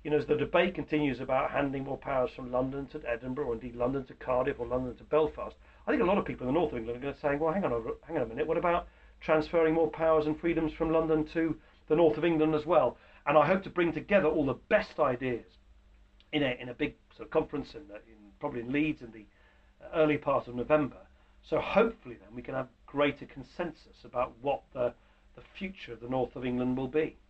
as the debate continues about handing more powers from London to Edinburgh, or indeed London to Cardiff, or London to Belfast, I think a lot of people in the north of England are going to say, well, hang on a minute, what about transferring more powers and freedoms from London to the north of England as well? And I hope to bring together all the best ideas in a big sort of conference, probably in Leeds in the early part of November. So hopefully then we can have greater consensus about what the future of the north of England will be.